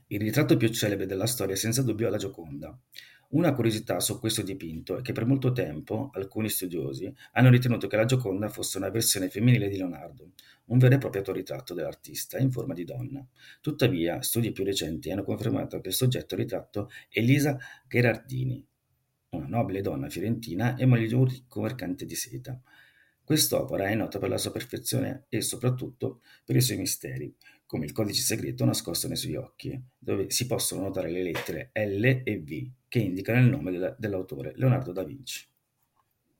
Il ritratto più celebre della storia è senza dubbio la Gioconda. Una curiosità su questo dipinto è che per molto tempo alcuni studiosi hanno ritenuto che la Gioconda fosse una versione femminile di Leonardo, un vero e proprio autoritratto dell'artista in forma di donna. Tuttavia, studi più recenti hanno confermato che il soggetto ritratto è Elisa Gherardini, una nobile donna fiorentina e moglie di un ricco mercante di seta. Quest'opera è nota per la sua perfezione e soprattutto per i suoi misteri, come il codice segreto nascosto nei suoi occhi, dove si possono notare le lettere L e V che indicano il nome dell'autore Leonardo da Vinci.